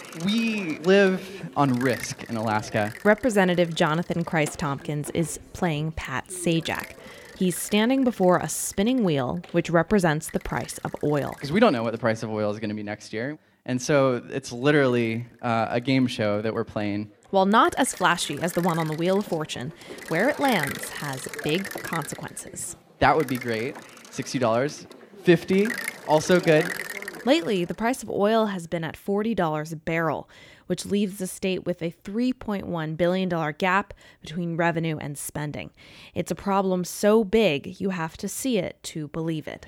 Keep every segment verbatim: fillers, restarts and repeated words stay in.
We live on risk in Alaska. Representative Jonathan Christ Tompkins is playing Pat Sajak. He's standing before a spinning wheel, which represents the price of oil. Because we don't know what the price of oil is going to be next year. And so it's literally uh, a game show that we're playing. While not as flashy as the one on the Wheel of Fortune, where it lands has big consequences. That would be great. sixty dollars. fifty dollars, also good. Lately, the price of oil has been at forty dollars a barrel, which leaves the state with a three point one billion dollars gap between revenue and spending. It's a problem so big, you have to see it to believe it.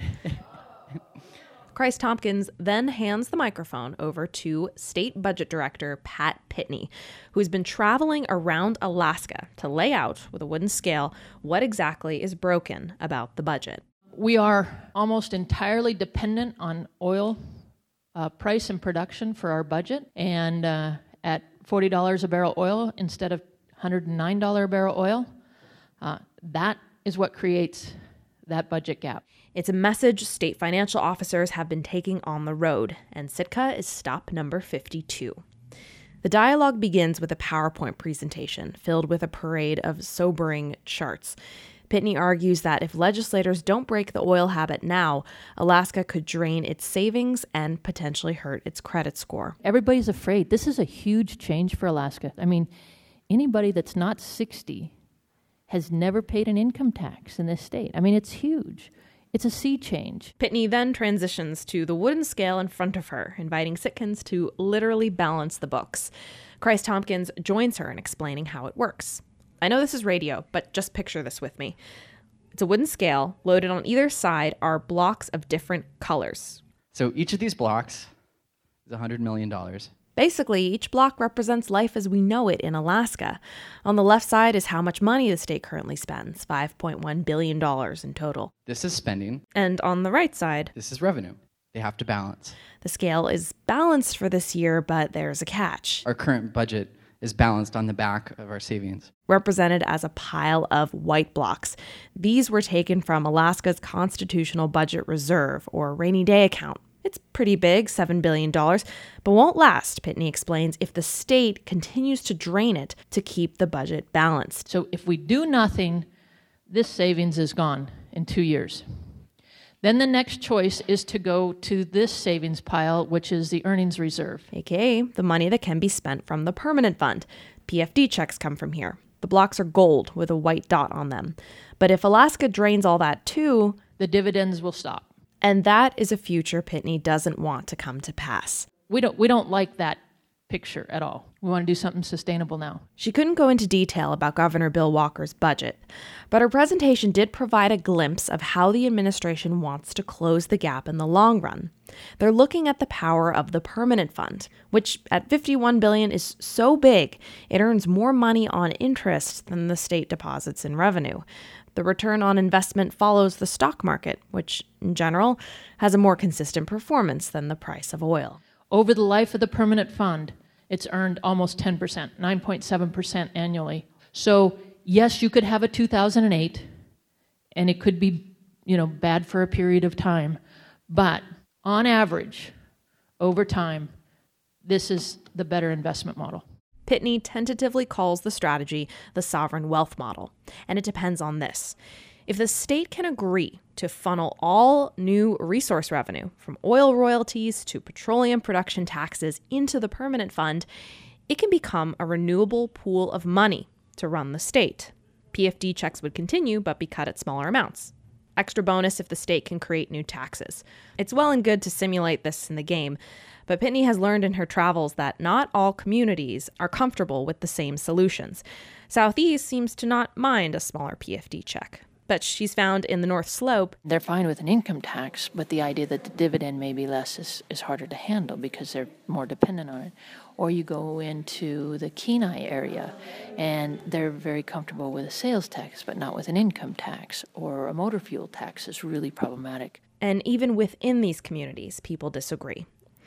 Christ Tompkins then hands the microphone over to State Budget Director Pat Pitney, who's been traveling around Alaska to lay out with a wooden scale what exactly is broken about the budget. We are almost entirely dependent on oil uh, price and production for our budget, and uh, at forty dollars a barrel oil instead of one hundred nine dollars a barrel oil, uh, that is what creates that budget gap. It's a message state financial officers have been taking on the road, and Sitka is stop number fifty-two. The dialogue begins with a PowerPoint presentation filled with a parade of sobering charts. Pitney argues that if legislators don't break the oil habit now, Alaska could drain its savings and potentially hurt its credit score. Everybody's afraid. This is a huge change for Alaska. I mean, anybody that's not sixty has never paid an income tax in this state. I mean, it's huge. It's a sea change. Pitney then transitions to the wooden scale in front of her, inviting Sitkans to literally balance the books. Christ Tompkins joins her in explaining how it works. I know this is radio, but just picture this with me. It's a wooden scale. Loaded on either side are blocks of different colors. So each of these blocks is one hundred million dollars. Basically, each block represents life as we know it in Alaska. On the left side is how much money the state currently spends, five point one billion dollars in total. This is spending. And on the right side, this is revenue. They have to balance. The scale is balanced for this year, but there's a catch. Our current budget is balanced on the back of our savings. Represented as a pile of white blocks. These were taken from Alaska's Constitutional Budget Reserve, or rainy day account. It's pretty big, seven billion dollars, but won't last, Pitney explains, if the state continues to drain it to keep the budget balanced. So if we do nothing, this savings is gone in two years. Then the next choice is to go to this savings pile, which is the earnings reserve. A K A the money that can be spent from the permanent fund. P F D checks come from here. The blocks are gold with a white dot on them. But if Alaska drains all that too, the dividends will stop. And that is a future Pitney doesn't want to come to pass. We don't we don't like that picture at all. We want to do something sustainable now. She couldn't go into detail about Governor Bill Walker's budget, but her presentation did provide a glimpse of how the administration wants to close the gap in the long run. They're looking at the power of the permanent fund, which at fifty-one billion dollars is so big, it earns more money on interest than the state deposits in revenue. The return on investment follows the stock market, which, in general, has a more consistent performance than the price of oil. Over the life of the permanent fund, it's earned almost ten percent, nine point seven percent annually. So, yes, you could have a two thousand eight, and it could be, you know, bad for a period of time. But on average, over time, this is the better investment model. Pitney tentatively calls the strategy the sovereign wealth model, and it depends on this. If the state can agree to funnel all new resource revenue, from oil royalties to petroleum production taxes, into the permanent fund, it can become a renewable pool of money to run the state. P F D checks would continue, but be cut at smaller amounts. Extra bonus if the state can create new taxes. It's well and good to simulate this in the game, but Pitney has learned in her travels that not all communities are comfortable with the same solutions. Southeast seems to not mind a smaller P F D check. But she's found in the North Slope, they're fine with an income tax, but the idea that the dividend may be less is, is harder to handle because they're more dependent on it. Or you go into the Kenai area, and they're very comfortable with a sales tax, but not with an income tax. Or a motor fuel tax is really problematic. And even within these communities, people disagree.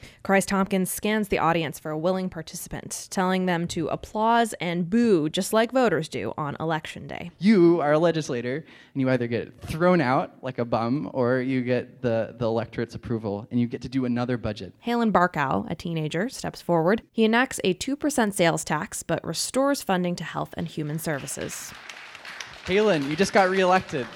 Christ Tompkins scans the audience for a willing participant, telling them to applause and boo just like voters do on Election Day. You are a legislator, and you either get thrown out like a bum, or you get the, the electorate's approval, and you get to do another budget. Halen Barkow, a teenager, steps forward. He enacts a two percent sales tax, but restores funding to health and human services. Halen, you just got reelected.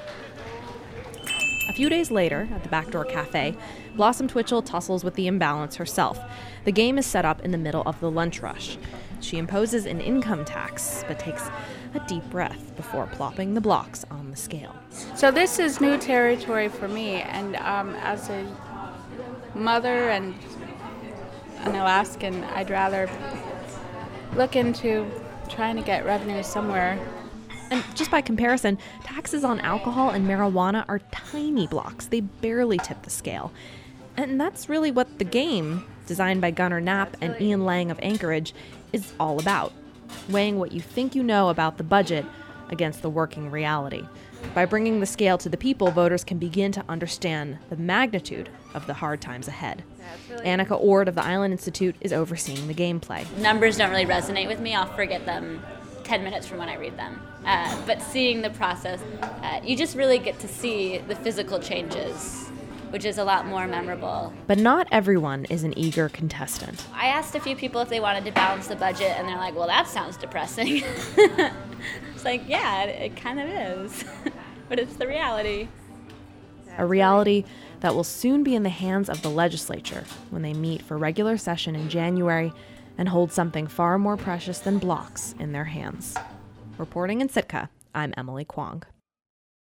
A few days later, at the Backdoor Cafe, Blossom Twitchell tussles with the imbalance herself. The game is set up in the middle of the lunch rush. She imposes an income tax, but takes a deep breath before plopping the blocks on the scale. So this is new territory for me, and um, as a mother and an Alaskan, I'd rather look into trying to get revenue somewhere. And just by comparison, taxes on alcohol and marijuana are tiny blocks. They barely tip the scale. And that's really what the game, designed by Gunnar Knapp and Ian Lang of Anchorage, is all about. Weighing what you think you know about the budget against the working reality. By bringing the scale to the people, voters can begin to understand the magnitude of the hard times ahead. Annika Ord of the Island Institute is overseeing the gameplay. Numbers don't really resonate with me. I'll forget them ten minutes from when I read them. Uh, but seeing the process, uh, you just really get to see the physical changes, which is a lot more memorable. But not everyone is an eager contestant. I asked a few people if they wanted to balance the budget, and they're like, well, that sounds depressing. It's like, yeah, it, it kind of is. But it's the reality. A reality that will soon be in the hands of the legislature when they meet for regular session in January and hold something far more precious than blocks in their hands. Reporting in Sitka, I'm Emily Kwong.